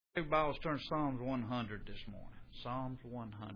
Bibles turn to Psalms 100 this morning. Psalms 100.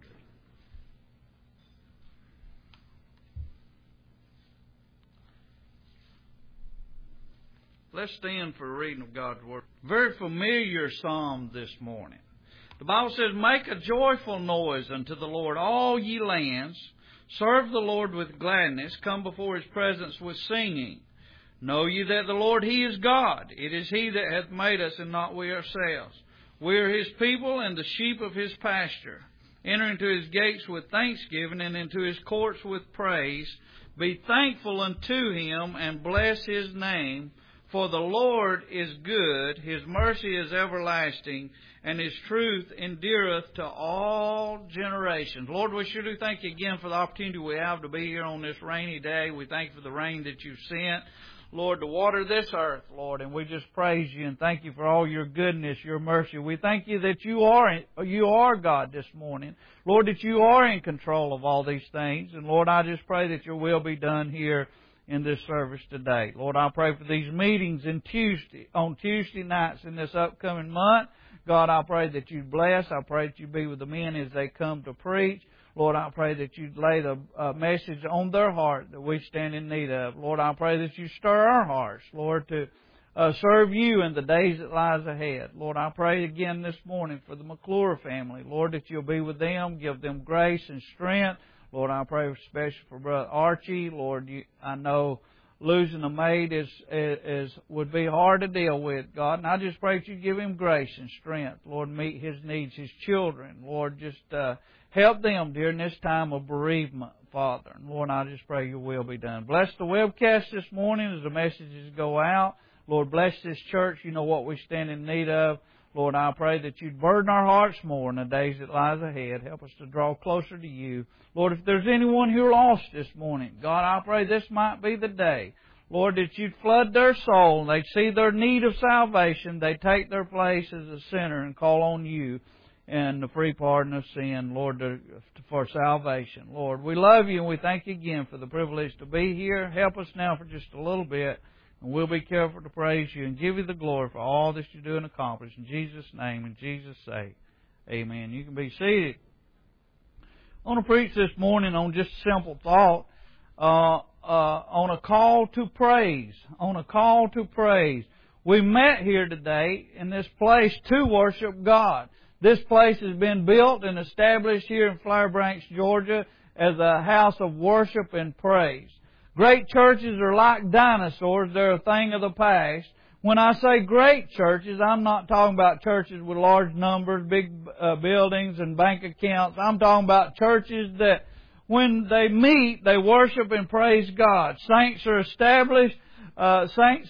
Let's stand for a reading of God's Word. Very familiar psalm this morning. The Bible says, "Make a joyful noise unto the Lord, all ye lands. Serve the Lord with gladness. Come before His presence with singing. Know ye that the Lord, He is God. It is He that hath made us, and not we ourselves. We are His people, and the sheep of His pasture. Enter into His gates with thanksgiving, and into His courts with praise. Be thankful unto Him, and bless His name. For the Lord is good, His mercy is everlasting, and His truth endureth to all generations." Lord, we sure do thank You again for the opportunity we have to be here on this rainy day. We thank You for the rain that You've sent, Lord, to water this earth, Lord, and we just praise You and thank You for all Your goodness, Your mercy. We thank You that You are God this morning. Lord, that You are in control of all these things. And Lord, I just pray that Your will be done here in this service today. Lord, I pray for these meetings on Tuesday nights in this upcoming month. God, I pray that You bless. I pray that You be with the men as they come to preach. Lord, I pray that You lay the message on their heart that we stand in need of. Lord, I pray that You stir our hearts, Lord, to serve You in the days that lies ahead. Lord, I pray again this morning for the McClure family. Lord, that You'll be with them, give them grace and strength. Lord, I pray especially for Brother Archie. Lord, I know losing a mate would be hard to deal with, God. And I just pray that You give him grace and strength. Lord, meet his needs, his children. Lord, just help them during this time of bereavement, Father. And Lord, I just pray Your will be done. Bless the webcast this morning as the messages go out. Lord, bless this church. You know what we stand in need of. Lord, I pray that You'd burden our hearts more in the days that lies ahead. Help us to draw closer to You. Lord, if there's anyone who are lost this morning, God, I pray this might be the day. Lord, that You'd flood their soul and they see their need of salvation. They take their place as a sinner and call on You and the free pardon of sin, Lord, for salvation. Lord, we love You and we thank You again for the privilege to be here. Help us now for just a little bit. And we'll be careful to praise You and give You the glory for all that You do and accomplish. In Jesus' name, in Jesus' sake, amen. You can be seated. I want to preach this morning on just a simple thought, on a call to praise. On a call to praise. We met here today in this place to worship God. This place has been built and established here in Flower Branch, Georgia, as a house of worship and praise. Great churches are like dinosaurs. They're a thing of the past. When I say great churches, I'm not talking about churches with large numbers, big buildings and bank accounts. I'm talking about churches that when they meet, they worship and praise God. Saints are established and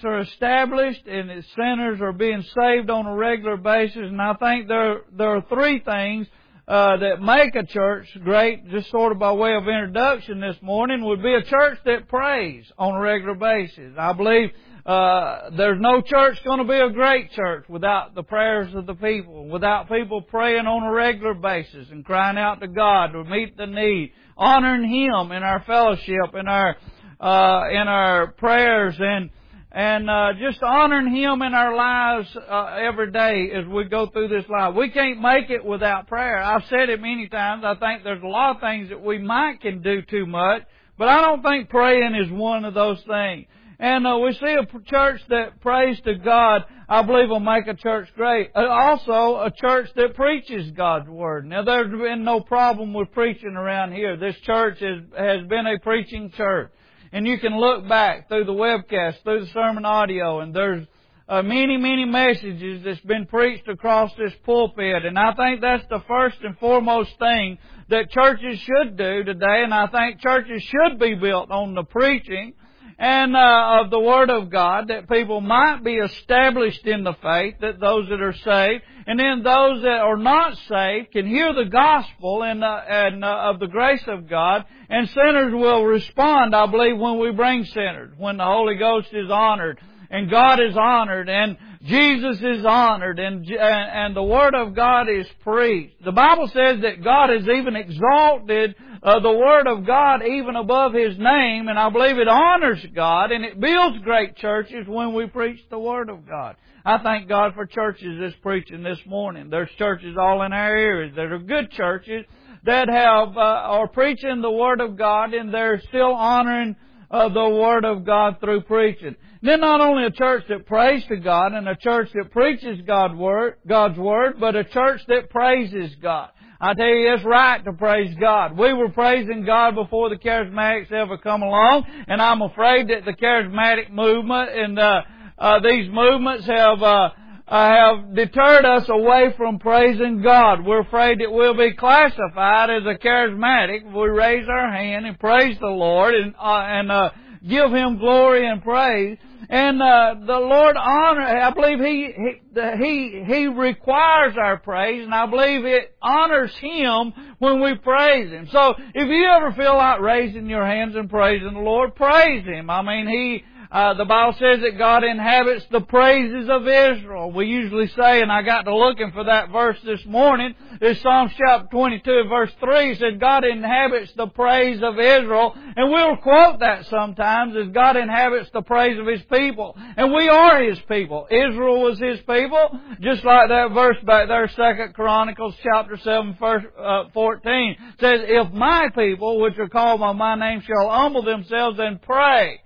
sinners are being saved on a regular basis. And I think there are three things that make a church great, just sort of by way of introduction this morning, would be a church that prays on a regular basis. I believe there's no church going to be a great church without the prayers of the people, without people praying on a regular basis and crying out to God to meet the need, honoring Him in our fellowship, in our prayers, and just honoring Him in our lives every day as we go through this life. We can't make it without prayer. I've said it many times. I think there's a lot of things that we can do too much, but I don't think praying is one of those things. And we see a church that prays to God, I believe will make a church great. Also, a church that preaches God's Word. Now, there's been no problem with preaching around here. This church has been a preaching church. And you can look back through the webcast, through the sermon audio, and there's many, many messages that's been preached across this pulpit. And I think that's the first and foremost thing that churches should do today. And I think churches should be built on the preaching and of the Word of God, that people might be established in the faith, that those that are saved, and then those that are not saved can hear the gospel and of the grace of God, and sinners will respond, I believe, when we bring sinners, when the Holy Ghost is honored, and God is honored, and Jesus is honored, and the Word of God is preached. The Bible says that God has even exalted the Word of God even above His name, and I believe it honors God, and it builds great churches when we preach the Word of God. I thank God for churches that's preaching this morning. There's churches all in our areas that are good churches that are preaching the Word of God, and they're still honoring the Word of God through preaching. Then not only a church that prays to God and a church that preaches God's Word, but a church that praises God. I tell you, it's right to praise God. We were praising God before the Charismatics ever come along, and I'm afraid that the Charismatic movement and these movements have deterred us away from praising God. We're afraid that we'll be classified as a charismatic. We raise our hand and praise the Lord and give Him glory and praise. And the Lord I believe He requires our praise, and I believe it honors Him when we praise Him. So if you ever feel like raising your hands and praising the Lord, praise Him. I mean, the Bible says that God inhabits the praises of Israel. We usually say, and I got to looking for that verse this morning, it's Psalms chapter 22 verse 3. It says, God inhabits the praise of Israel. And we'll quote that sometimes as God inhabits the praise of His people. And we are His people. Israel was His people. Just like that verse back there, 2 Chronicles chapter 7 verse 14. Says, if my people, which are called by my name, shall humble themselves and pray,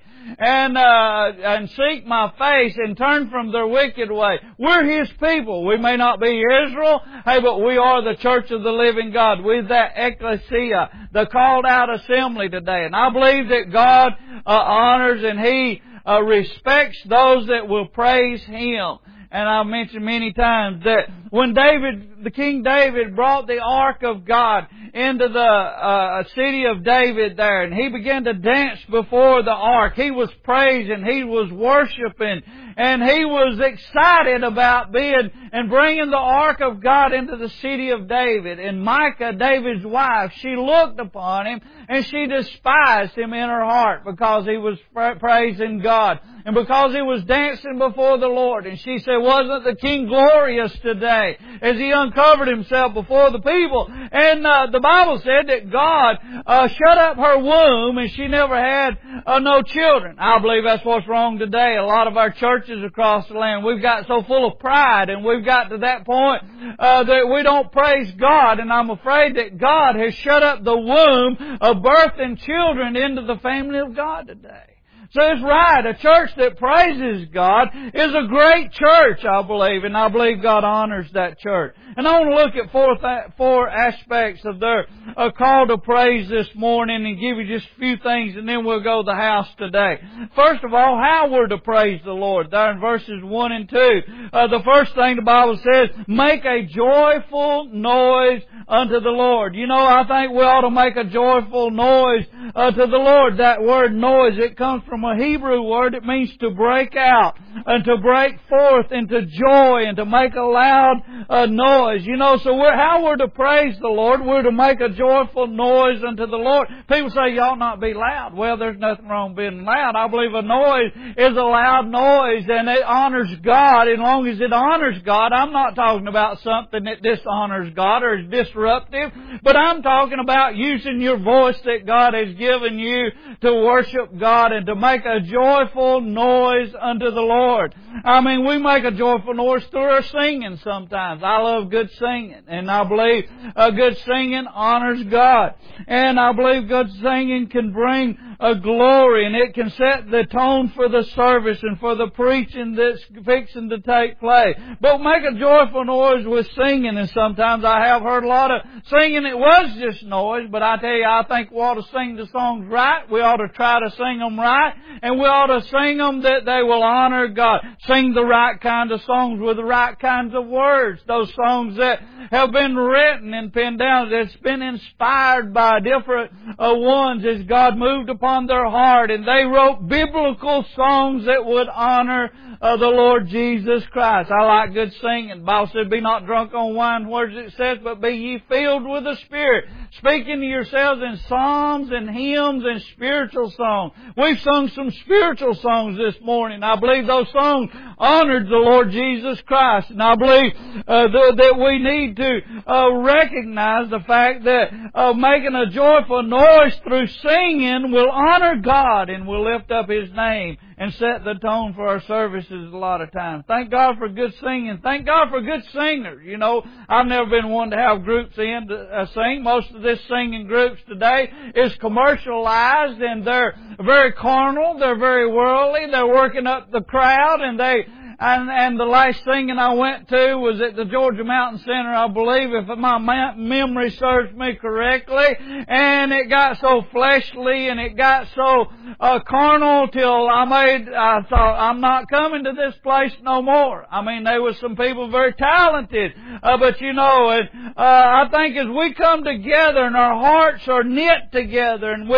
and seek my face and turn from their wicked way. We're His people. We may not be Israel, but we are the church of the living God. We're that ecclesia, the called out assembly today. And I believe that God honors and He respects those that will praise Him. And I've mentioned many times that when King David brought the ark of God into the city of David there, and he began to dance before the ark, he was praising, he was worshiping, and he was excited about being and bringing the ark of God into the city of David. And Micah, David's wife, she looked upon him and she despised him in her heart because he was praising God and because he was dancing before the Lord. And she said, wasn't the king glorious today as he uncovered himself before the people? And the Bible said that God shut up her womb and she never had no children. I believe that's what's wrong today. A lot of our churches across the land, we've got so full of pride and we've got to that point that we don't praise God. And I'm afraid that God has shut up the womb of birthing children into the family of God today. So it's right. A church that praises God is a great church, I believe, and I believe God honors that church. And I want to look at four aspects of their call to praise this morning and give you just a few things, and then we'll go to the house today. First of all, how we're to praise the Lord. There in verses 1 and 2. The first thing the Bible says, make a joyful noise unto the Lord. You know, I think we ought to make a joyful noise to the Lord. That word noise, it comes from a Hebrew word. It means to break out and to break forth into joy and to make a loud noise. You know, so how we're to praise the Lord, we're to make a joyful noise unto the Lord. People say you ought not be loud. Well, there's nothing wrong with being loud. I believe a noise is a loud noise and it honors God. As long as it honors God, I'm not talking about something that dishonors God or is disruptive, but I'm talking about using your voice that God has given you to worship God and to make a joyful noise unto the Lord. I mean, we make a joyful noise through our singing sometimes. I love good singing, and I believe good singing honors God. And I believe good singing can bring a glory, and it can set the tone for the service and for the preaching that's fixing to take place. But make a joyful noise with singing, and sometimes I have heard a lot of singing. It was just noise, but I tell you, I think we ought to sing the songs right. We ought to try to sing them right, and we ought to sing them that they will honor God. Sing the right kind of songs with the right kinds of words. Those songs that have been written and penned down, that's been inspired by different ones as God moved upon their heart, and they wrote biblical songs that would honor the Lord Jesus Christ. I like good singing. The Bible said, be not drunk on wine, whereas it says, but be ye filled with the Spirit, speaking to yourselves in psalms and hymns and spiritual songs. We've sung some spiritual songs this morning. I believe those songs honored the Lord Jesus Christ. And I believe that we need to recognize the fact that making a joyful noise through singing will honor God and will lift up His name and set the tone for our services a lot of times. Thank God for good singing. Thank God for good singers. You know, I've never been one to have groups in to sing. Most of this singing groups today is commercialized, and they're very carnal. They're very worldly. They're working up the crowd, and the last singing I went to was at the Georgia Mountain Center, I believe, if my memory serves me correctly. And it got so fleshly and it got so carnal till I thought, I'm not coming to this place no more. I mean, there was some people very talented, but you know, I think as we come together and our hearts are knit together, and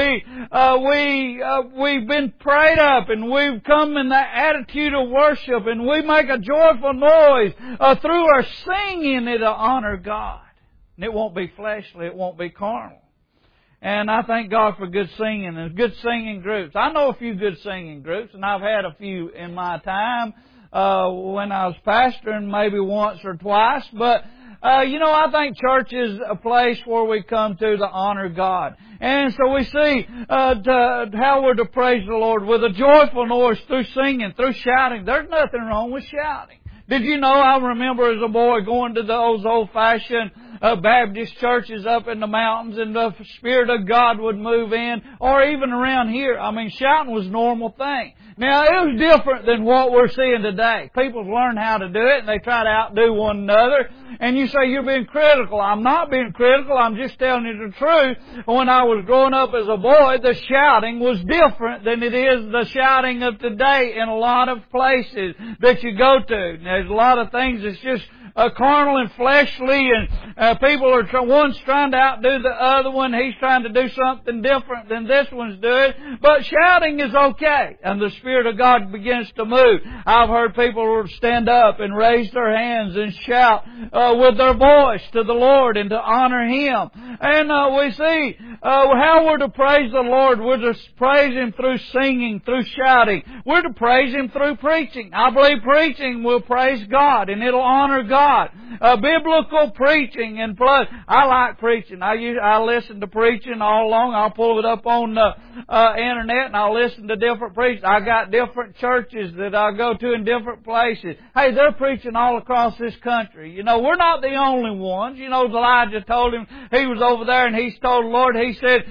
we've been prayed up, and we've come in that attitude of worship, and we make a joyful noise through our singing, it'll honor God. And it won't be fleshly, it won't be carnal. And I thank God for good singing and good singing groups. I know a few good singing groups, and I've had a few in my time when I was pastoring, maybe once or twice. But you know, I think church is a place where we come to honor God. And so we see how we're to praise the Lord with a joyful noise, through singing, through shouting. There's nothing wrong with shouting. Did you know, I remember as a boy going to those old-fashioned Baptist churches up in the mountains, and the Spirit of God would move in, or even around here. I mean, shouting was a normal thing. Now, it was different than what we're seeing today. People learn how to do it, and they try to outdo one another. And you say, you're being critical. I'm not being critical. I'm just telling you the truth. When I was growing up as a boy, the shouting was different than it is the shouting of today in a lot of places that you go to. There's a lot of things that's just carnal and fleshly, and people are one's trying to outdo the other one. He's trying to do something different than this one's doing. But shouting is okay, and the Spirit of God begins to move. I've heard people stand up and raise their hands and shout with their voice to the Lord and to honor Him. And we see how we're to praise the Lord. We're to praise Him through singing, through shouting. We're to praise Him through preaching. I believe preaching will praise God, and it'll honor God. Biblical preaching, and plus, I like preaching. I listen to preaching all along. I'll pull it up on the internet, and I'll listen to different preachers. I got different churches that I go to in different places. Hey, they're preaching all across this country. You know, we're not the only ones. You know, Elijah told him, he was over there, and he's told the Lord, he said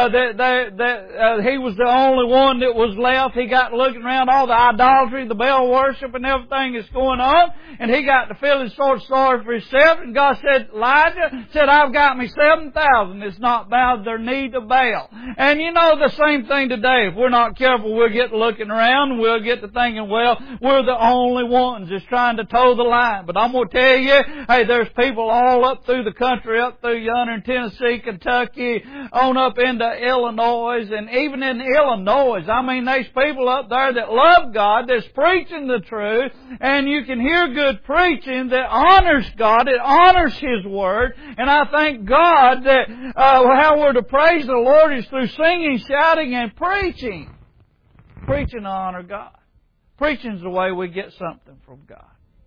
that he was the only one that was left. He got looking around all the idolatry, the Baal worship, and everything that's going on, and he got to feeling sort of sorry for himself. And God said, Elijah said, I've got me 7,000 that's not bowed their knee to Baal. And you know, the same thing today. If we're not careful, we'll get looking around, and we'll get to thinking, well, we're the only ones that's trying to toe the line. But I'm going to tell you, hey, there's people all up through the country, up through yonder in Tennessee, Kentucky, on up into Illinois, and even in Illinois. I mean, there's people up there that love God, that's preaching the truth, and you can hear good preaching that honors God, it honors His Word. And I thank God that how we're to praise the Lord is through singing, shouting, and preaching. Preaching to honor God. Preaching is the way we get something from God.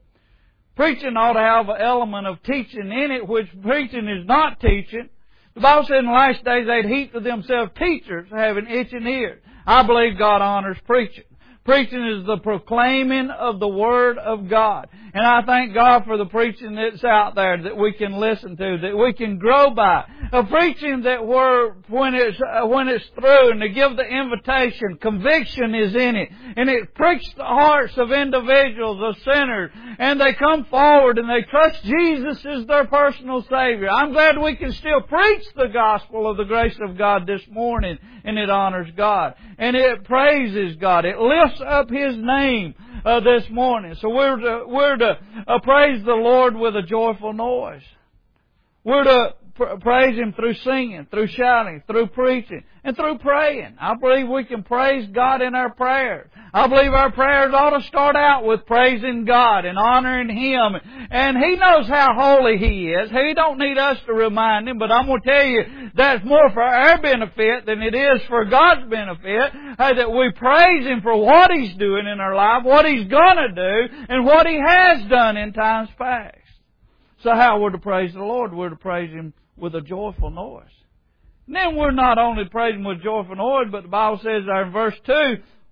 Preaching ought to have an element of teaching in it, which preaching is not teaching. The Bible said in the last days they'd heap to themselves teachers having itching ears. I believe God honors preaching. Preaching is the proclaiming of the Word of God. And I thank God for the preaching that's out there that we can listen to, that we can grow by. A preaching that when it's through, and to give the invitation, conviction is in it. And it pricks the hearts of individuals, of sinners. And they come forward and they trust Jesus as their personal Savior. I'm glad we can still preach the gospel of the grace of God this morning. And it honors God. And it praises God. It lifts up His name this morning. So we're to praise the Lord with a joyful noise. We're to praise Him through singing, through shouting, through preaching, and through praying. I believe we can praise God in our prayers. I believe our prayers ought to start out with praising God and honoring Him. And He knows how holy He is. He don't need us to remind Him, but I'm going to tell you that's more for our benefit than it is for God's benefit. That we praise Him for what He's doing in our life, what He's going to do, and what He has done in times past. So how we're to praise the Lord? We're to praise Him with a joyful noise. And then we're not only praising with joyful noise, but the Bible says there in verse 2,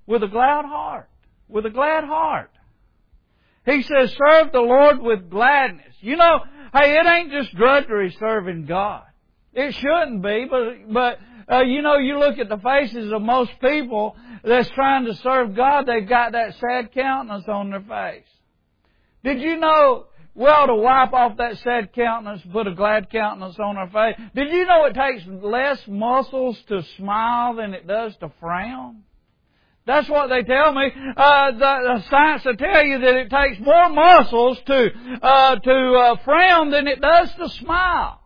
with a glad heart. With a glad heart. He says, serve the Lord with gladness. You know, hey, it ain't just drudgery serving God. It shouldn't be, but you know, you look at the faces of most people that's trying to serve God, they've got that sad countenance on their face. Did you know we ought to wipe off that sad countenance and put a glad countenance on our face? Did you know it takes less muscles to smile than it does to frown? That's what they tell me. The science will tell you that it takes more muscles to frown than it does to smile.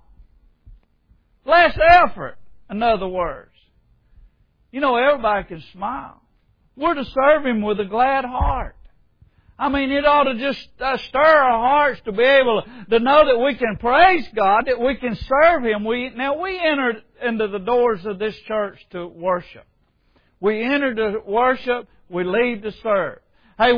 Less effort, in other words. You know, everybody can smile. We're to serve Him with a glad heart. I mean, it ought to just stir our hearts to be able to know that we can praise God, that we can serve Him. We enter into the doors of this church to worship. We enter to worship, we leave to serve. Hey,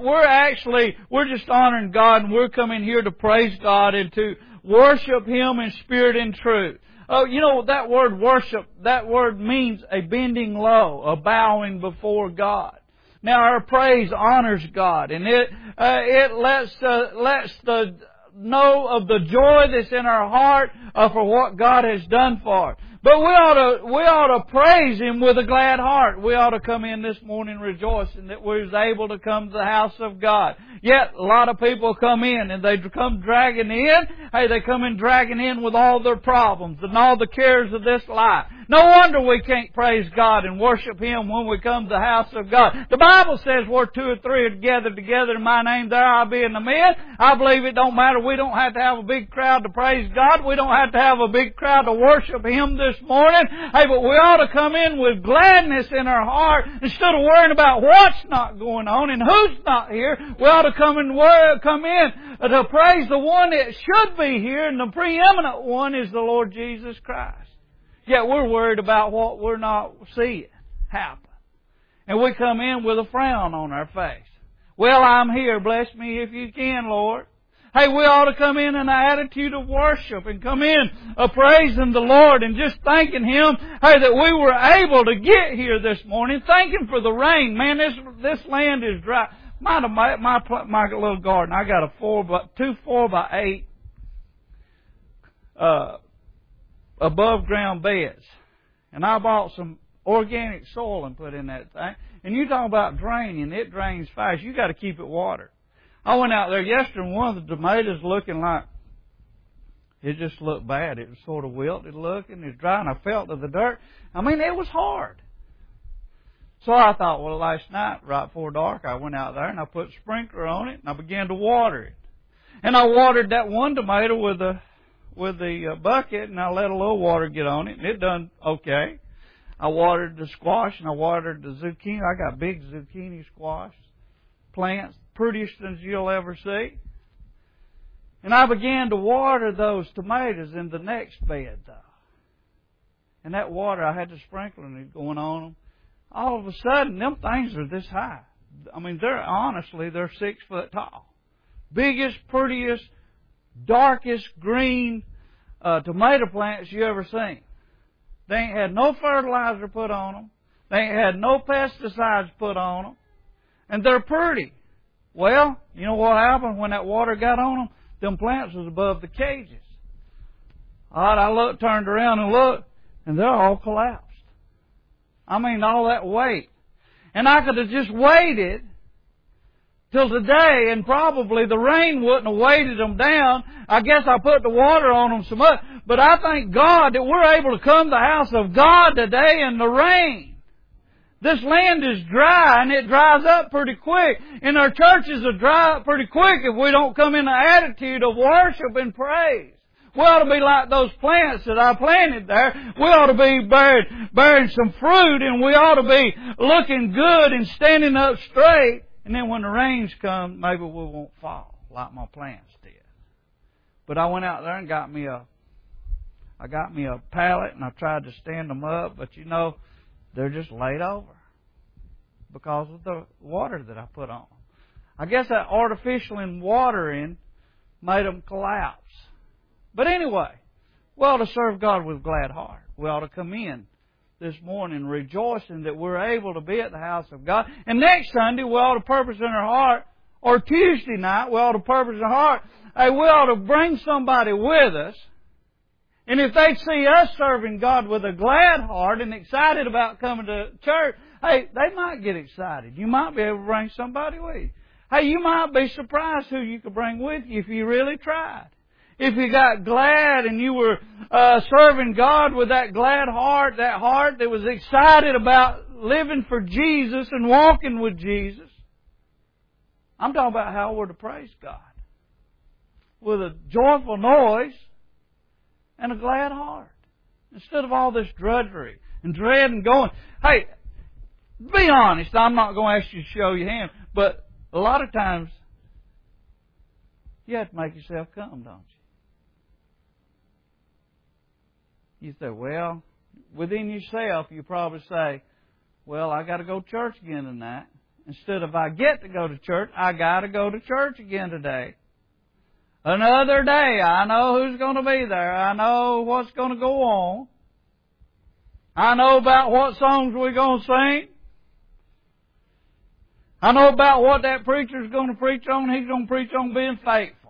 we're just honoring God, and we're coming here to praise God and to worship Him in spirit and truth. Oh, you know, that word worship, that word means a bending low, a bowing before God. Now, our praise honors God, and it lets the know of the joy that's in our heart for what God has done for us. But we ought to praise Him with a glad heart. We ought to come in this morning rejoicing that we was able to come to the house of God. Yet, a lot of people come in and they come dragging in. Hey, they come in dragging in with all their problems and all the cares of this life. No wonder we can't praise God and worship Him when we come to the house of God. The Bible says where 2 or 3 are gathered together in My name, there I'll be in the midst. I believe it don't matter. We don't have to have a big crowd to praise God. We don't have to have a big crowd to worship Him this morning. Hey, but we ought to come in with gladness in our heart instead of worrying about what's not going on and who's not here. We ought to come in to praise the one that should be here, and the preeminent one is the Lord Jesus Christ. Yet we're worried about what we're not seeing happen. And we come in with a frown on our face. Well, I'm here. Bless me if you can, Lord. Hey, we ought to come in an attitude of worship and come in praising the Lord and just thanking Him, hey, that we were able to get here this morning. Thank Him for the rain. Man, this land is dry. My little garden, I got two 4x8 above ground beds. And I bought some organic soil and put in that thing. And you talk about draining, it drains fast. You got to keep it watered. I went out there yesterday and one of the tomatoes looking like, it just looked bad. It was sort of wilted looking. It was dry and I felt of the dirt. I mean, it was hard. So I thought, well, last night, right before dark, I went out there and I put a sprinkler on it and I began to water it. And I watered that one tomato with the bucket and I let a little water get on it and it done okay. I watered the squash and I watered the zucchini. I got big zucchini squash plants, prettiest as you'll ever see. And I began to water those tomatoes in the next bed, though. And that water, I had the sprinkler going on them. All of a sudden, them things are this high. I mean, they're 6 foot tall. Biggest, prettiest, darkest green tomato plants you ever seen. They ain't had no fertilizer put on them. They ain't had no pesticides put on them. And they're pretty. Well, you know what happened when that water got on them? Them plants was above the cages. All right, I turned around and looked, and they're all collapsed. I mean, all that weight. And I could have just waited till today, and probably the rain wouldn't have weighted them down. I guess I put the water on them so much. But I thank God that we're able to come to the house of God today in the rain. This land is dry, and it dries up pretty quick. And our churches will dry up pretty quick if we don't come in an attitude of worship and praise. We ought to be like those plants that I planted there. We ought to be bearing some fruit, and we ought to be looking good and standing up straight. And then when the rains come, maybe we won't fall like my plants did. But I went out there and got me a pallet, and I tried to stand them up, but you know, they're just laid over because of the water that I put on them. I guess that artificial watering made them collapse. But anyway, we ought to serve God with a glad heart. We ought to come in this morning, rejoicing that we're able to be at the house of God. And next Sunday, we ought to purpose in our heart, or Tuesday night, we ought to purpose in our heart, hey, we ought to bring somebody with us. And if they see us serving God with a glad heart and excited about coming to church, hey, they might get excited. You might be able to bring somebody with you. Hey, you might be surprised who you could bring with you if you really tried. If you got glad and you were serving God with that glad heart, that heart that was excited about living for Jesus and walking with Jesus. I'm talking about how we're to praise God. With a joyful noise and a glad heart. Instead of all this drudgery and dread and going. Hey, be honest, I'm not going to ask you to show your hand, but a lot of times you have to make yourself come, don't you? You say, well, within yourself you probably say, well, I got to go to church again tonight. Instead of I get to go to church, I got to go to church again today. Another day, I know who's going to be there. I know what's going to go on. I know about what songs we're going to sing. I know about what that preacher's going to preach on. He's going to preach on being faithful.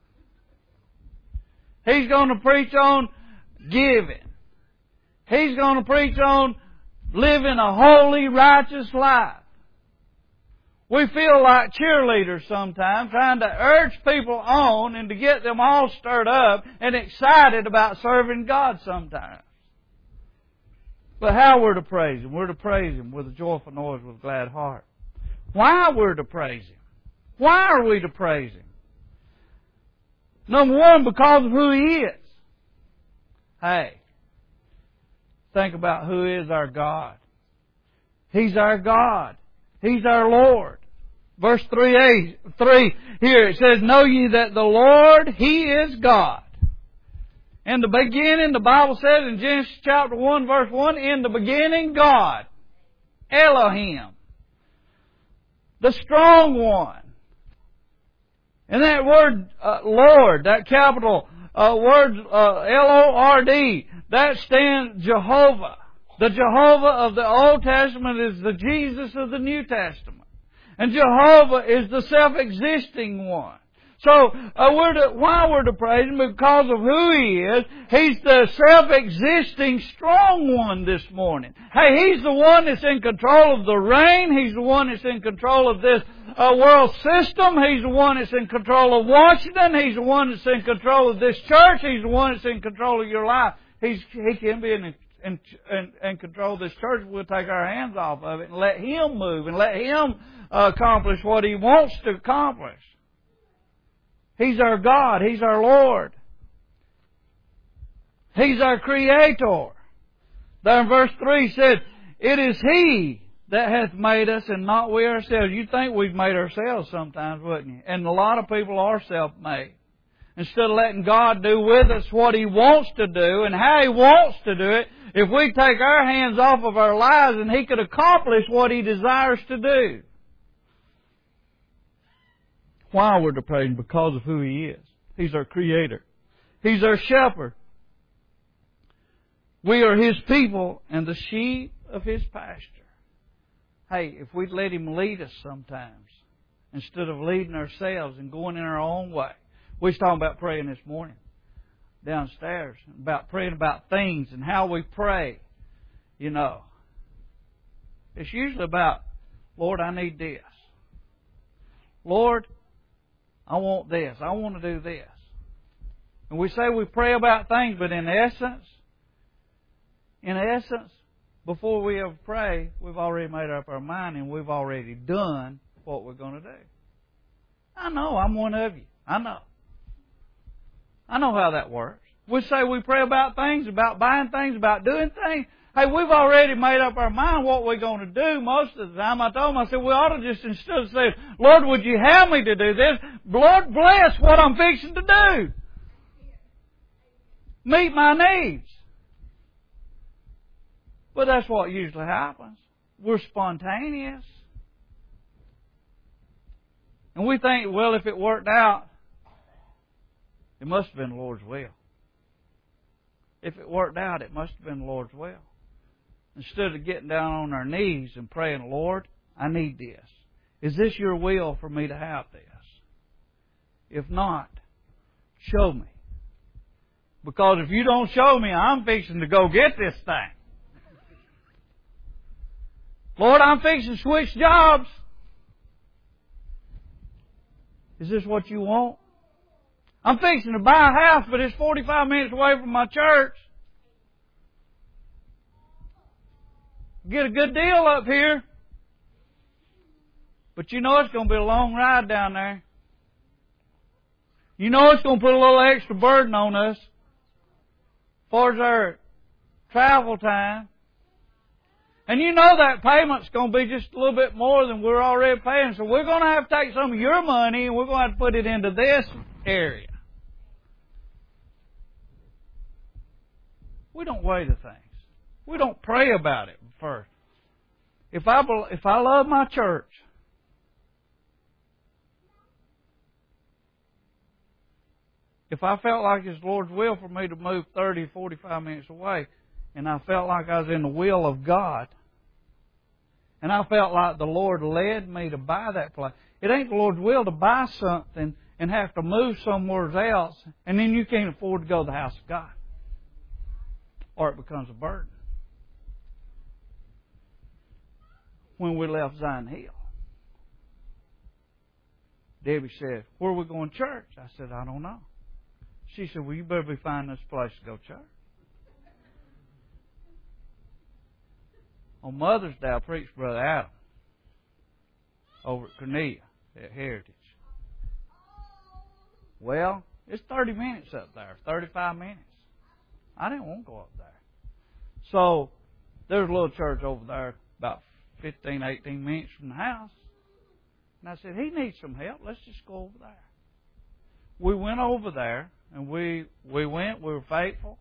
He's going to preach on giving. He's going to preach on living a holy, righteous life. We feel like cheerleaders sometimes, trying to urge people on and to get them all stirred up and excited about serving God sometimes. But how we're to praise Him? We're to praise Him with a joyful noise, with a glad heart. Why we're to praise Him? Why are we to praise Him? Number one, because of who He is. Hey, think about who is our God. He's our God. He's our Lord. Verse 3 here, it says, know ye that the Lord, He is God. In the beginning, the Bible says in Genesis chapter 1, verse 1, in the beginning, God, Elohim, the strong one. And that word, Lord, that capital word, L-O-R-D, that stands Jehovah. The Jehovah of the Old Testament is the Jesus of the New Testament. And Jehovah is the self-existing one. So, why we're to praise Him? Because of who He is. He's the self-existing strong one this morning. Hey, He's the one that's in control of the rain. He's the one that's in control of this world system. He's the one that's in control of Washington. He's the one that's in control of this church. He's the one that's in control of your life. He can be in control of this church. We'll take our hands off of it and let Him move and let Him accomplish what He wants to accomplish. He's our God. He's our Lord. He's our Creator. There in verse 3 said, it is He that hath made us and not we ourselves. You'd think we've made ourselves sometimes, wouldn't you? And a lot of people are self-made. Instead of letting God do with us what He wants to do and how He wants to do it, if we take our hands off of our lives and He could accomplish what He desires to do. Why we're to praise Him? Because of who He is. He's our Creator. He's our Shepherd. We are His people and the sheep of His pasture. Hey, if we'd let Him lead us sometimes, instead of leading ourselves and going in our own way. We was talking about praying this morning downstairs, about praying about things and how we pray. You know, it's usually about, Lord, I need this. Lord, I want this. I want to do this. And we say we pray about things, but in essence, before we ever pray, we've already made up our mind and we've already done what we're going to do. I know, I'm one of you. I know how that works. We say we pray about things, about buying things, about doing things. Hey, we've already made up our mind what we're going to do most of the time. I told them, I said, we ought to just, instead of saying, Lord, would you have me to do this? Lord, bless what I'm fixing to do. Meet my needs. But that's what usually happens. We're spontaneous. And we think, well, if it worked out, it must have been the Lord's will. If it worked out, it must have been the Lord's will. instead of getting down on our knees and praying, Lord, I need this. Is this your will for me to have this? If not, show me. Because if you don't show me, I'm fixing to go get this thing. Lord, I'm fixing to switch jobs. Is this what you want? I'm fixing to buy a house, but it's 45 minutes away from my church. Get a good deal up here. But you know it's going to be a long ride down there. You know it's going to put a little extra burden on us as far as our travel time. And you know that payment's going to be just a little bit more than we're already paying. So we're going to have to take some of your money and we're going to have to put it into this area. We don't weigh the things. We don't pray about it first. If I love my church, if I felt like it's the Lord's will for me to move 30, 45 minutes away, and I felt like I was in the will of God, and I felt like the Lord led me to buy that place. It ain't the Lord's will to buy something and have to move somewhere else, and then you can't afford to go to the house of God. Or it becomes a burden. When we left Zion Hill, Debbie said, where are we going to church? I said, I don't know. She said, well, you better be finding us a place to go to church. On Mother's Day, I preached Brother Adam over at Cornelia at Heritage. Well, it's 30 minutes up there, 35 minutes. I didn't want to go up there. So, there's a little church over there about 15, 18 minutes from the house. And I said, he needs some help. Let's just go over there. We went over there, and we were faithful.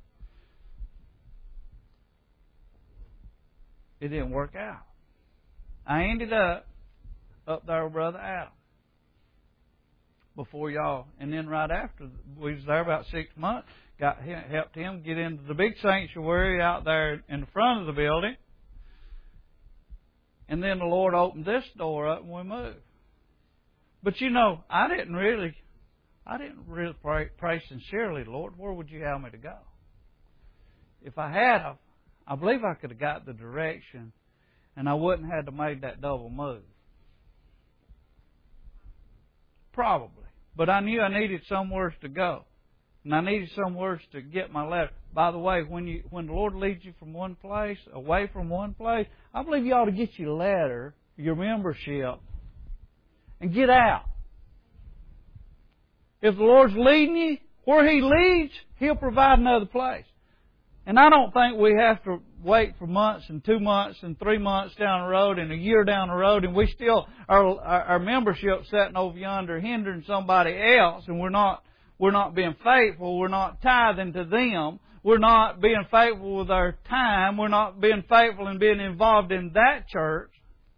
It didn't work out. I ended up there with Brother Adam before y'all. And then right after, we was there about 6 months, helped him get into the big sanctuary out there in the front of the building. And then the Lord opened this door up and we moved. But you know, I didn't really pray sincerely, Lord, where would you have me to go? If I had, I believe I could have got the direction and I wouldn't have had to make that double move. Probably. But I knew I needed somewhere to go. And I needed somewhere to get my letter. By the way, when the Lord leads you from one place, away from one place, I believe you ought to get your letter, your membership, and get out. If the Lord's leading you, where He leads, He'll provide another place. And I don't think we have to wait for months and 2 months and 3 months down the road and a year down the road and we still, our membership sitting over yonder hindering somebody else and we're not being faithful, we're not tithing to them, we're not being faithful with our time, we're not being faithful in being involved in that church.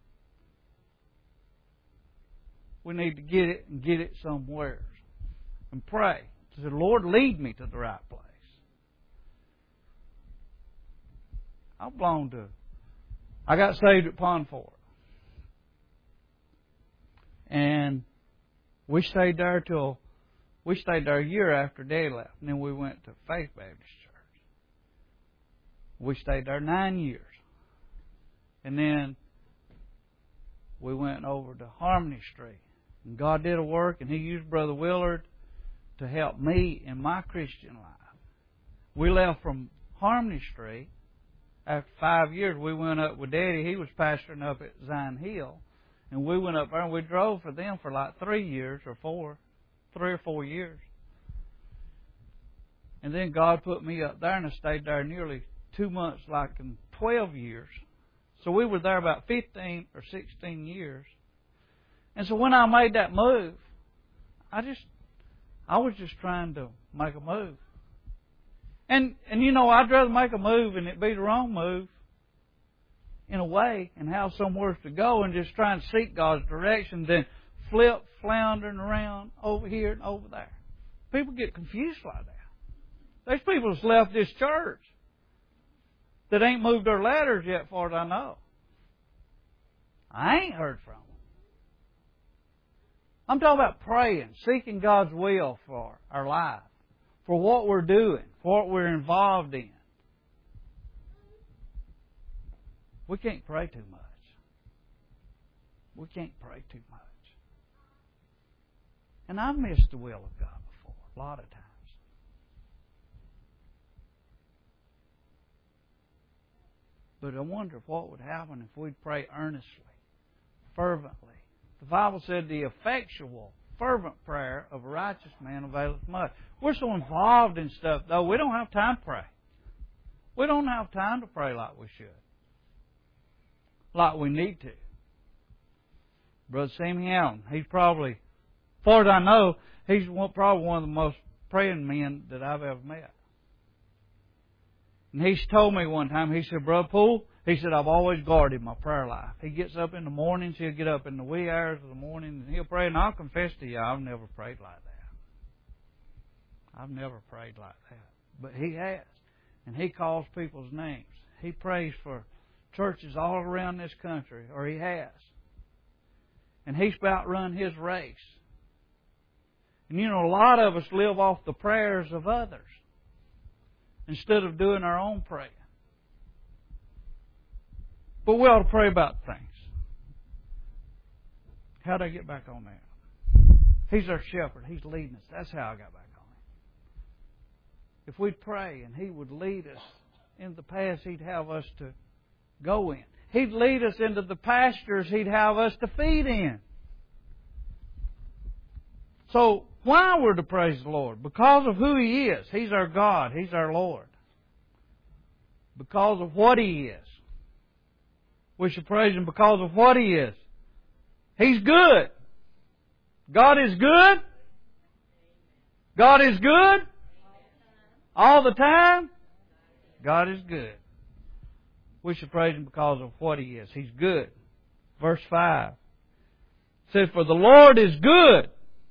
We need to get it and get it somewhere. And pray. Say, Lord, lead me to the right place. I got saved at Pond Fork. And we stayed there a year after Daddy left. And then we went to Faith Baptist Church. We stayed there 9 years. And then we went over to Harmony Street. And God did a work and He used Brother Willard to help me in my Christian life. We left from Harmony Street. After 5 years, we went up with Daddy. He was pastoring up at Zion Hill. And we went up there and we drove for them for like 3 or 4 years. And then God put me up there and I stayed there nearly 2 months, like in 12 years. So we were there about 15 or 16 years. And so when I made that move, I was just trying to make a move. And you know, I'd rather make a move and it be the wrong move in a way and have somewhere to go and just try and seek God's direction than floundering around over here and over there. People get confused like that. There's people that's left this church that ain't moved their letters yet, far as I know. I ain't heard from them. I'm talking about praying, seeking God's will for our life, for what we're doing, for what we're involved in. We can't pray too much. We can't pray too much. And I've missed the will of God before, a lot of times. But I wonder what would happen if we'd pray earnestly, fervently. The Bible said the effectual, fervent prayer of a righteous man availeth much. We're so involved in stuff, though, we don't have time to pray. We don't have time to pray like we should. Like we need to. Brother Sammy Allen, he's probably, as far as I know, he's probably one of the most praying men that I've ever met. And he's told me one time, he said, Brother Poole, he said, I've always guarded my prayer life. He gets up in the mornings, he'll get up in the wee hours of the morning, and he'll pray. And I'll confess to you, I've never prayed like that. I've never prayed like that. But he has. And he calls people's names. He prays for churches all around this country, or he has. And he's about run his race. And you know, a lot of us live off the prayers of others instead of doing our own praying. But we ought to pray about things. How did I get back on that? He's our shepherd. He's leading us. That's how I got back on it. If we'd pray and He would lead us in the paths He'd have us to go in. He'd lead us into the pastures He'd have us to feed in. So, why we're to praise the Lord? Because of who He is. He's our God. He's our Lord. Because of what He is. We should praise Him because of what He is. He's good. God is good. God is good. All the time. God is good. We should praise Him because of what He is. He's good. Verse 5 says, For the Lord is good.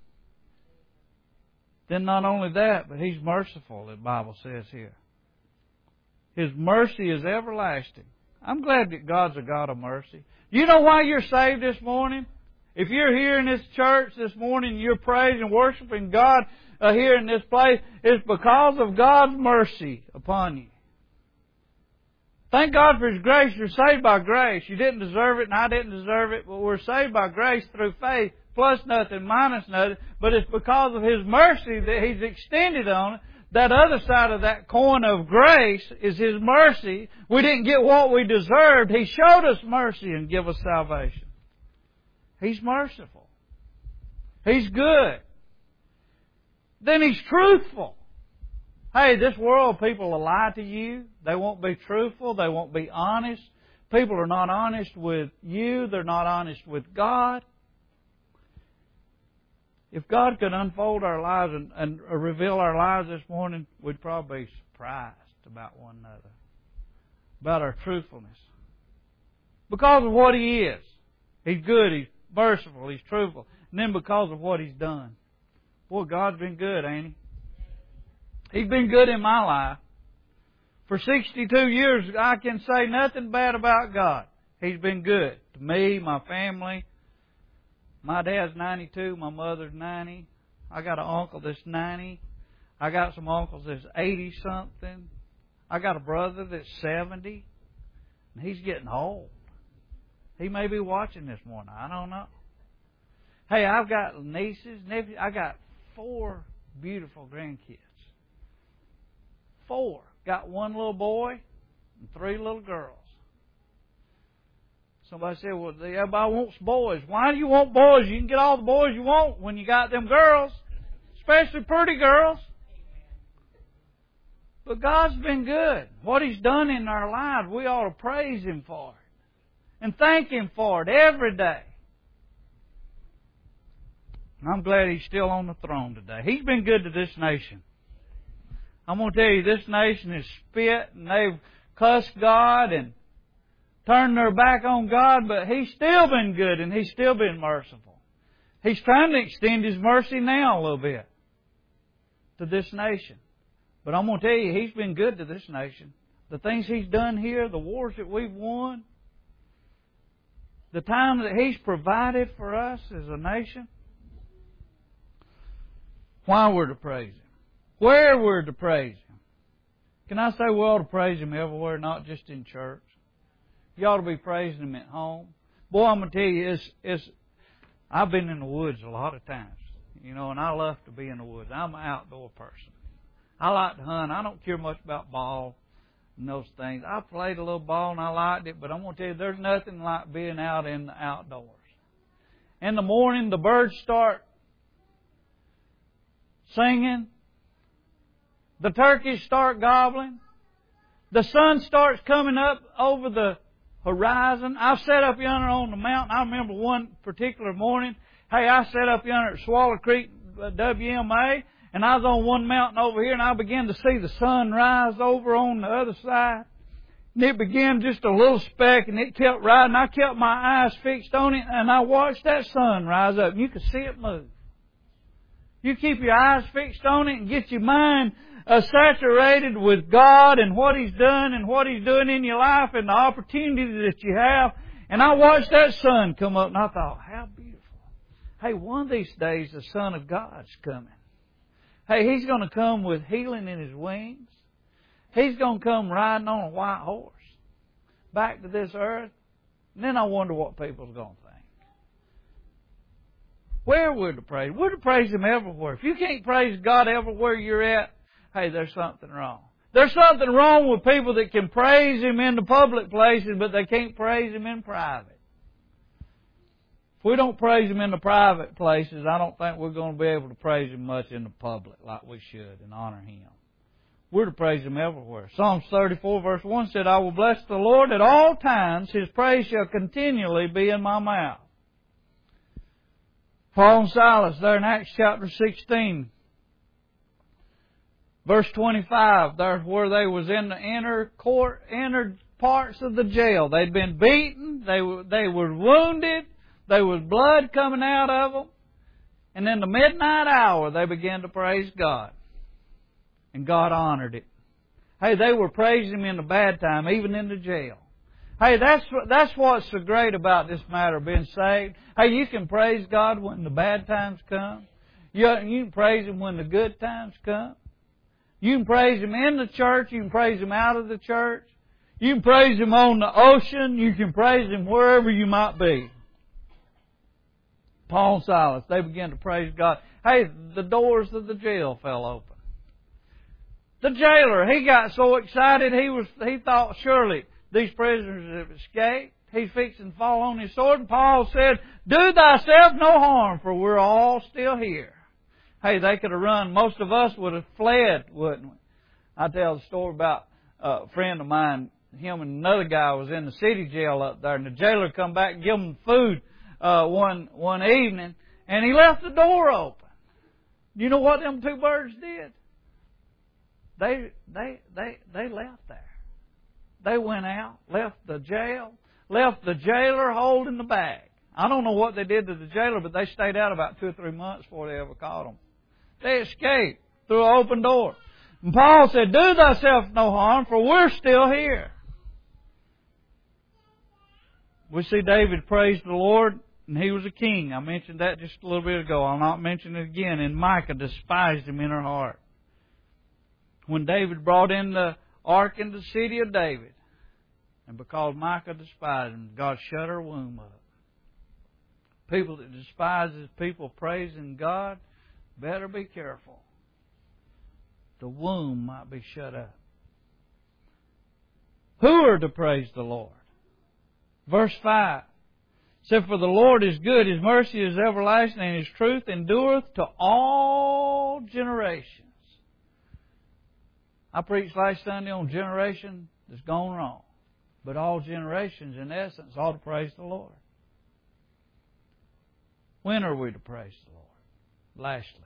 Then not only that, but He's merciful, the Bible says here. His mercy is everlasting. I'm glad that God's a God of mercy. You know why you're saved this morning? If you're here in this church this morning, you're praising and worshiping God here in this place, it's because of God's mercy upon you. Thank God for His grace. You're saved by grace. You didn't deserve it and I didn't deserve it, but we're saved by grace through faith, plus nothing, minus nothing. But it's because of His mercy that He's extended on it. That other side of that coin of grace is His mercy. We didn't get what we deserved. He showed us mercy and gave us salvation. He's merciful. He's good. Then He's truthful. Hey, this world, people will lie to you. They won't be truthful. They won't be honest. People are not honest with you. They're not honest with God. If God could unfold our lives and reveal our lives this morning, we'd probably be surprised about one another, about our truthfulness. Because of what He is. He's good, He's merciful, He's truthful. And then because of what He's done. Boy, God's been good, ain't He? He's been good in my life. For 62 years, I can say nothing bad about God. He's been good to me, my family. My dad's 92, my mother's 90. I got an uncle that's 90. I got some uncles that's 80-something. I got a brother that's 70. And he's getting old. He may be watching this morning. I don't know. Hey, I've got nieces, nephews. I got 4 beautiful grandkids. 4. Got 1 little boy and 3 little girls. Somebody said, well, everybody wants boys. Why do you want boys? You can get all the boys you want when you got them girls. Especially pretty girls. But God's been good. What He's done in our lives, we ought to praise Him for it. And thank Him for it every day. And I'm glad He's still on the throne today. He's been good to this nation. I'm going to tell you, this nation is spit and they've cussed God and turned their back on God, but He's still been good and He's still been merciful. He's trying to extend His mercy now a little bit to this nation. But I'm going to tell you, He's been good to this nation. the things He's done here, the wars that we've won, the time that He's provided for us as a nation, why we're to praise Him, where we're to praise Him. Can I say we ought to praise Him everywhere, not just in church? You ought to be praising Him at home. Boy, I'm going to tell you, I've been in the woods a lot of times, and I love to be in the woods. I'm an outdoor person. I like to hunt. I don't care much about ball and those things. I played a little ball and I liked it, but I'm going to tell you, there's nothing like being out in the outdoors. In the morning, the birds start singing. The turkeys start gobbling. The sun starts coming up over the horizon. I've sat up yonder on the mountain. I remember one particular morning. Hey, I sat up yonder at Swallow Creek WMA, and I was on one mountain over here, and I began to see the sun rise over on the other side. And it began just a little speck, and it kept riding. I kept my eyes fixed on it, and I watched that sun rise up, and you could see it move. You keep your eyes fixed on it and get your mind saturated with God and what He's done and what He's doing in your life and the opportunity that you have. And I watched that sun come up, and I thought, how beautiful. Hey, one of these days the Son of God's coming. Hey, He's going to come with healing in His wings. He's going to come riding on a white horse back to this earth. And then I wonder what people's going to think. Where we're to praise? We're to praise Him everywhere. If you can't praise God everywhere you're at, hey, there's something wrong. There's something wrong with people that can praise Him in the public places, but they can't praise Him in private. If we don't praise Him in the private places, I don't think we're going to be able to praise Him much in the public like we should and honor Him. We're to praise Him everywhere. Psalms 34 verse 1 said, I will bless the Lord at all times. His praise shall continually be in my mouth. Paul and Silas there in Acts chapter 16, verse 25, there's where they was in the inner parts of the jail. They'd been beaten, they were wounded, there was blood coming out of them. And in the midnight hour, they began to praise God. And God honored it. Hey, they were praising Him in the bad time, even in the jail. Hey, that's what's so great about this matter of being saved. Hey, you can praise God when the bad times come. You can praise Him when the good times come. You can praise Him in the church. You can praise Him out of the church. You can praise Him on the ocean. You can praise Him wherever you might be. Paul and Silas, they began to praise God. Hey, the doors of the jail fell open. The jailer, he got so excited, he thought surely these prisoners have escaped. He's fixing to fall on his sword. And Paul said, do thyself no harm, for we're all still here. Hey, they could have run. Most of us would have fled, wouldn't we? I tell the story about a friend of mine. Him and another guy was in the city jail up there, and the jailer come back and give them food one evening, and he left the door open. You know what them two birds did? They left there. They went out, left the jail, left the jailer holding the bag. I don't know what they did to the jailer, but they stayed out about 2 or 3 months before they ever caught him. They escaped through an open door. And Paul said, do thyself no harm, for we're still here. We see David praise the Lord, and he was a king. I mentioned that just a little bit ago. I'll not mention it again. And Micah despised him in her heart. When David brought in the ark into the city of David, and because Micah despised him, God shut her womb up. People that despise people praising God, better be careful. The womb might be shut up. Who are to praise the Lord? Verse 5 said, for the Lord is good, His mercy is everlasting, and His truth endureth to all generations. I preached last Sunday on generation that's gone wrong. But all generations, in essence, ought to praise the Lord. When are we to praise the Lord? Lastly,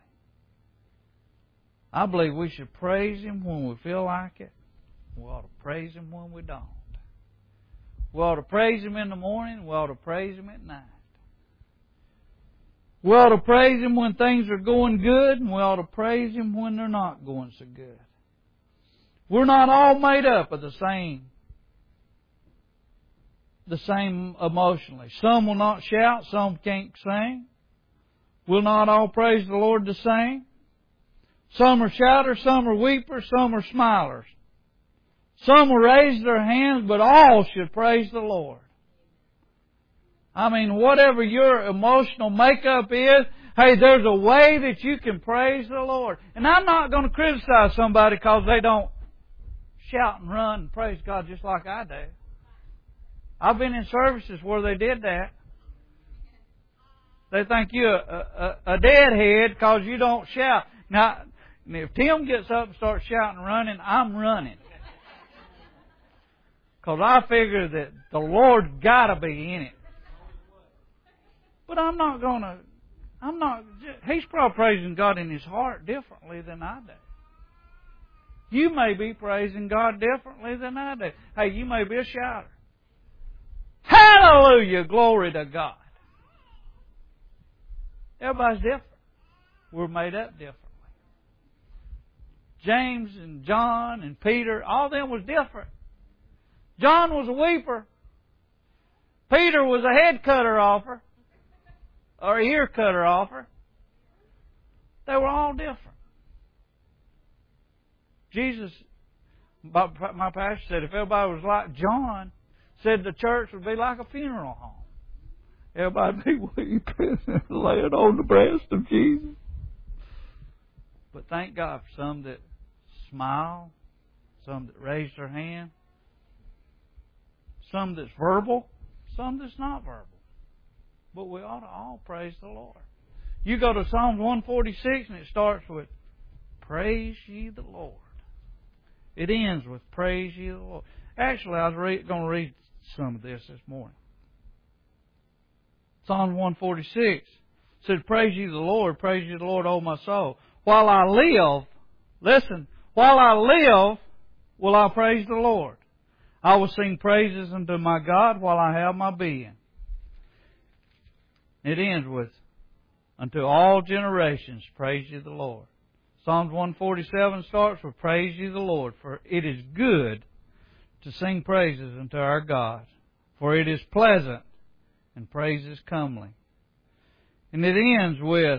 I believe we should praise Him when we feel like it. We ought to praise Him when we don't. We ought to praise Him in the morning. We ought to praise Him at night. We ought to praise Him when things are going good, and we ought to praise Him when they're not going so good. We're not all made up of the same emotionally. Some will not shout, some can't sing. We'll not all praise the Lord the same. Some are shouters, some are weepers, some are smilers. Some will raise their hands, but all should praise the Lord. I mean, whatever your emotional makeup is, hey, there's a way that you can praise the Lord. And I'm not going to criticize somebody because they don't shout and run and praise God just like I do. I've been in services where they did that. They think you're a deadhead because you don't shout. Now, if Tim gets up and starts shouting and running, I'm running. Because I figure that the Lord's got to be in it. But He's probably praising God in His heart differently than I do. You may be praising God differently than I do. Hey, you may be a shouter. Hallelujah! Glory to God. Everybody's different. We're made up differently. James and John and Peter, all of them was different. John was a weeper. Peter was a head cutter offer. Or ear cutter offer. They were all different. Jesus, my pastor said, if everybody was like John, said the church would be like a funeral home. Everybody be weeping and laying on the breast of Jesus. But thank God for some that smile, some that raise their hand, some that's verbal, some that's not verbal. But we ought to all praise the Lord. You go to Psalms 146 and it starts with, Praise ye the Lord. It ends with, Praise ye the Lord. Actually, I was going to read some of this morning. Psalm 146 said, Praise ye the Lord, praise ye the Lord, O my soul. While I live, listen, while I live, will I praise the Lord. I will sing praises unto my God while I have my being. It ends with, Unto all generations praise ye the Lord. Psalms 147 starts with, Praise ye the Lord, for it is good to sing praises unto our God, for it is pleasant, and praise is comely. And it ends with,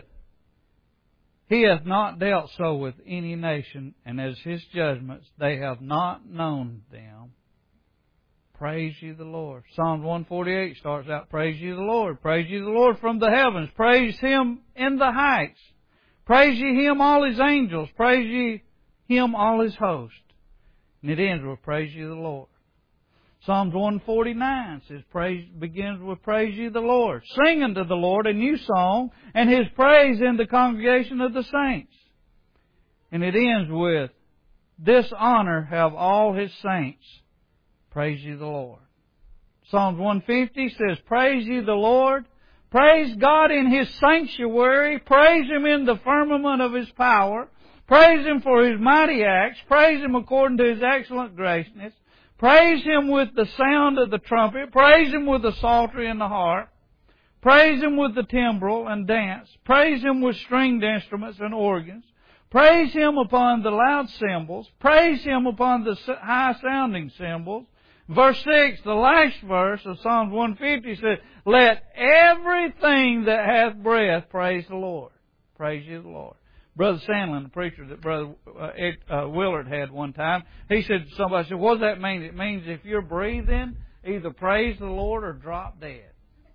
He hath not dealt so with any nation, and as His judgments they have not known them. Praise ye the Lord. Psalm 148 starts out, Praise ye the Lord. Praise ye the Lord from the heavens. Praise Him in the heights. Praise ye Him, all His angels. Praise ye Him, all His host. And it ends with, Praise ye the Lord. Psalms 149 says, begins with, Praise ye the Lord. Sing unto the Lord a new song, and His praise in the congregation of the saints. And it ends with, This honor have all His saints. Praise ye the Lord. Psalms 150 says, Praise ye the Lord. Praise God in His sanctuary. Praise Him in the firmament of His power. Praise Him for His mighty acts. Praise Him according to His excellent greatness. Praise Him with the sound of the trumpet. Praise Him with the psaltery and the harp. Praise Him with the timbrel and dance. Praise Him with stringed instruments and organs. Praise Him upon the loud cymbals. Praise Him upon the high-sounding cymbals. Verse 6, the last verse of Psalms 150 says, Let everything that hath breath praise the Lord. Praise ye the Lord. Brother Sandlin, the preacher that Brother Willard had one time, he said, somebody said, what does that mean? It means if you're breathing, either praise the Lord or drop dead.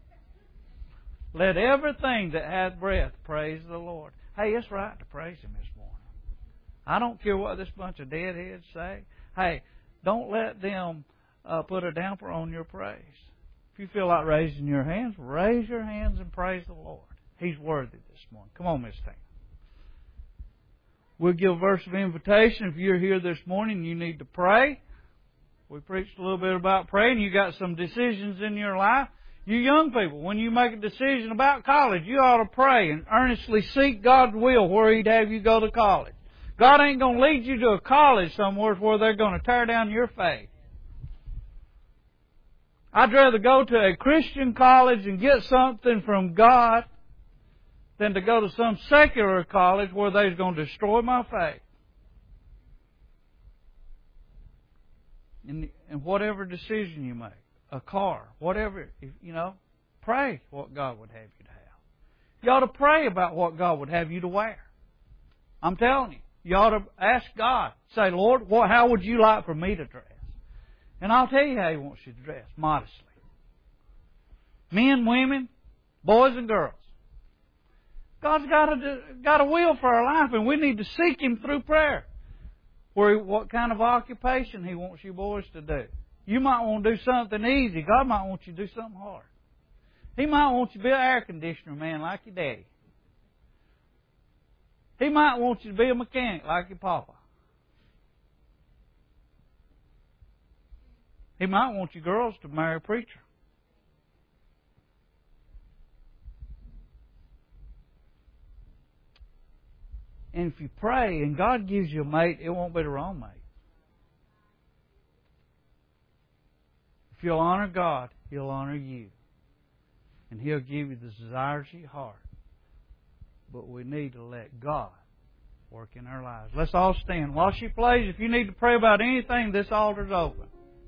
Let everything that hath breath praise the Lord. Hey, it's right to praise Him this morning. I don't care what this bunch of deadheads say. Hey, don't let them put a damper on your praise. If you feel like raising your hands, raise your hands and praise the Lord. He's worthy this morning. Come on, Miss Tina. We'll give a verse of invitation. If you're here this morning and you need to pray, we preached a little bit about praying. You got some decisions in your life. You young people, when you make a decision about college, you ought to pray and earnestly seek God's will where He'd have you go to college. God ain't going to lead you to a college somewhere where they're going to tear down your faith. I'd rather go to a Christian college and get something from God than to go to some secular college where they're going to destroy my faith. in whatever decision you make, a car, whatever, pray what God would have you to have. You ought to pray about what God would have you to wear. I'm telling you. You ought to ask God. Say, Lord, how would you like for me to dress? And I'll tell you how He wants you to dress, modestly. Men, women, boys and girls. God's got a will for our life, and we need to seek Him through prayer. What kind of occupation He wants you boys to do. You might want to do something easy. God might want you to do something hard. He might want you to be an air conditioner man like your daddy. He might want you to be a mechanic like your papa. He might want you girls to marry a preacher. And if you pray and God gives you a mate, it won't be the wrong mate. If you'll honor God, He'll honor you. And He'll give you the desires of your heart. But we need to let God work in our lives. Let's all stand. While she plays, if you need to pray about anything, this altar's open.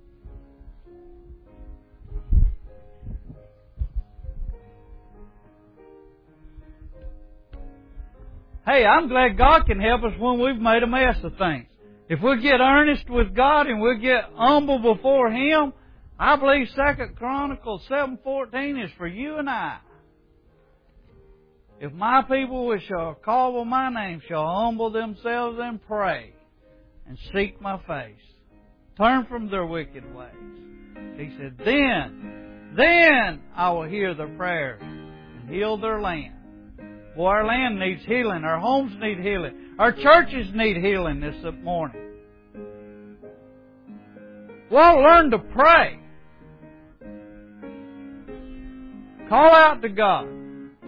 Hey, I'm glad God can help us when we've made a mess of things. If we'll get earnest with God and we'll get humble before Him, I believe 2 Chronicles 7:14 is for you and I. If my people which shall call by my name shall humble themselves and pray and seek my face, turn from their wicked ways. He said, then I will hear their prayers and heal their land. Boy, our land needs healing. Our homes need healing. Our churches need healing this morning. Well, learn to pray. Call out to God.